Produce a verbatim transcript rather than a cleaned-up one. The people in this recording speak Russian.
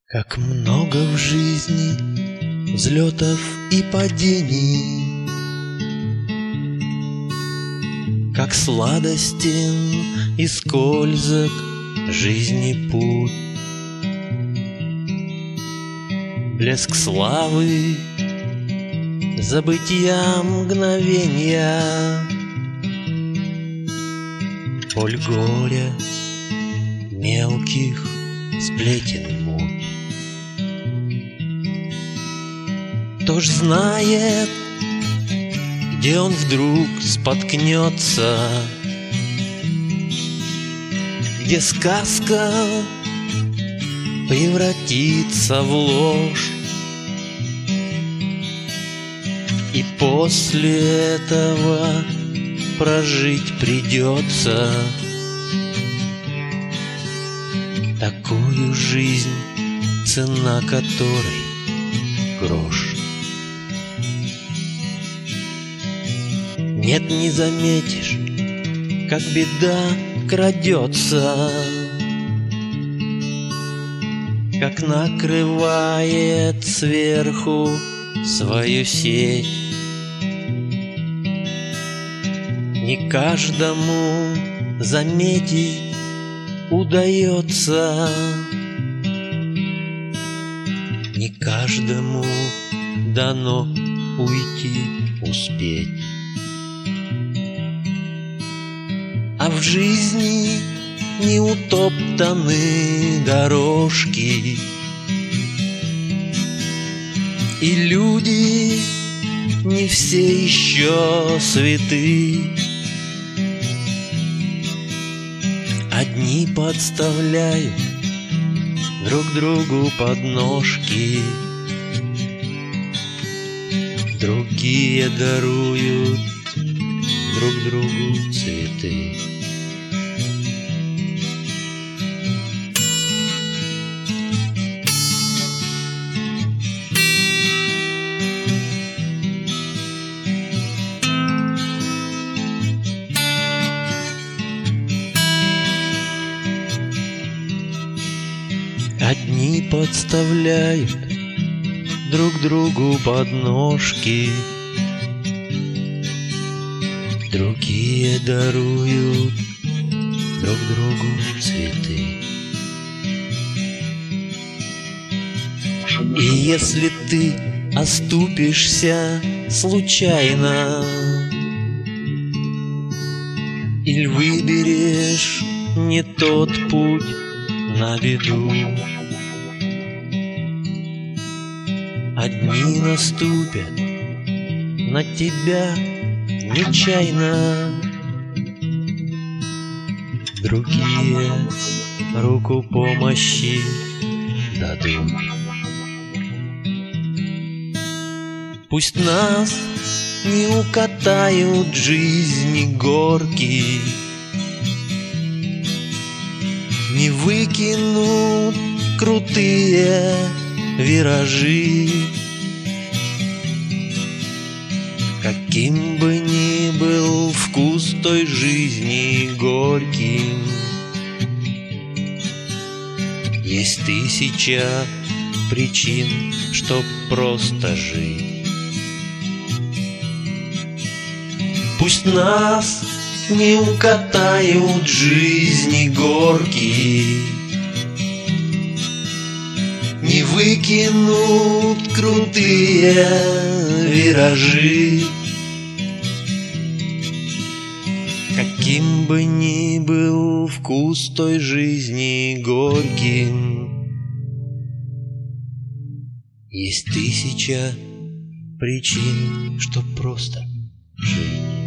Как много в жизни взлетов и падений, как сладостен и скользок жизни путь. Блеск славы, забытья мгновенья, боль горя, мелких сплетен муть. Кто ж знает, где он вдруг споткнется, где сказка превратится в ложь, и после этого прожить придется такую жизнь, цена которой грош. Нет, не заметишь, как беда крадется, как накрывает сверху свою сеть. Не каждому заметить удается, не каждому дано уйти, успеть. А в жизни не утоптаны дорожки, и люди не все еще святы. Одни подставляют друг другу подножки, другие даруют друг другу цветы. Одни подставляют друг другу подножки, другие даруют друг другу цветы. И если ты оступишься случайно или выберешь не тот путь на беду, одни наступят на тебя нечаянно, другие руку помощи дадут. Пусть нас не укатают жизни горки, не выкинут крутые виражи. Каким бы ни был вкус той жизни горьким, есть тысяча причин, чтоб просто жить. Пусть нас не укатают жизни горки, не выкинут крутые виражи. Каким бы ни был вкус той жизни горьким, есть тысяча причин, чтоб просто жить.